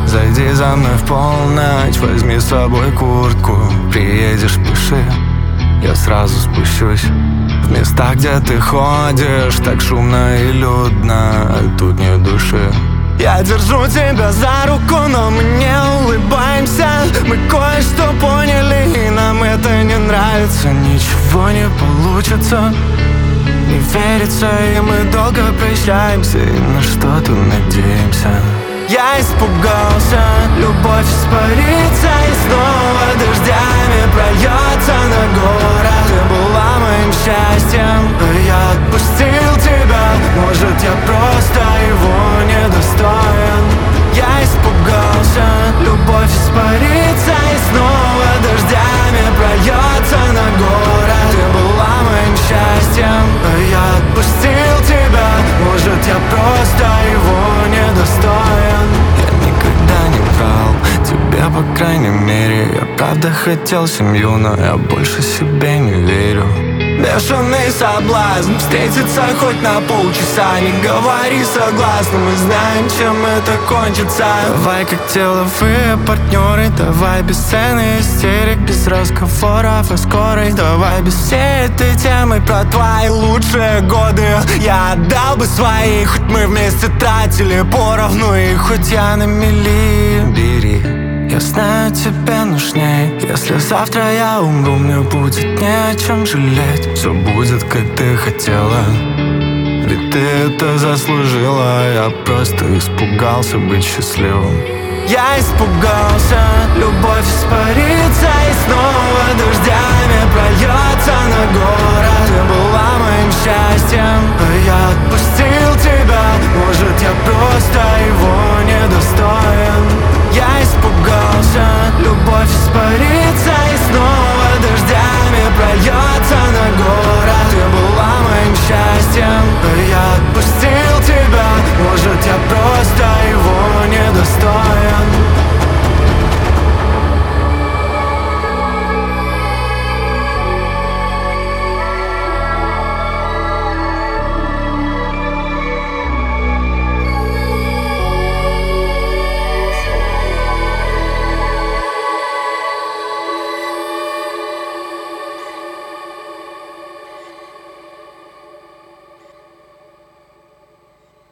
Зайди за мной в полночь, возьми с собой куртку. Приедешь, пиши, я сразу спущусь. В места, где ты ходишь, так шумно и людно, тут нет души. Я держу тебя за руку, но мы не улыбаемся. Мы кое-что поняли, и нам это не нравится. Ничего не получится, не верится, и мы долго прощаемся, и на что-то надеемся. Я испугался, любовь испарится, и снова дождями прольется на город. Ты была моим счастьем, а я отпустил тебя. Может, я просто его недостоин. Я испугался, любовь испарится, и снова дождями прольется на город. Ты была моим счастьем, а я отпустил тебя. Может, я просто его недостоин. Я никогда не врал тебе, по крайней мере. Я правда хотел семью, но я больше себе не верю. Бешеный соблазн встретиться хоть на полчаса. Не говори согласно, мы знаем, чем это кончится. Давай как деловые партнеры, давай без сцены истерик, без разговоров о скорой. Давай без всей этой темы про твои лучшие годы. Я отдал бы свои, хоть мы вместе тратили поровну, и хоть я на мели. Бери, я знаю, тебе нужней. Если завтра я умру, мне будет не о чем жалеть. Все будет, как ты хотела, ведь ты это заслужила. Я просто испугался быть счастливым. Я испугался, любовь испарится, и снова дождями прольется на город. Ты была моим счастьем, а я отпустил тебя. Может, я просто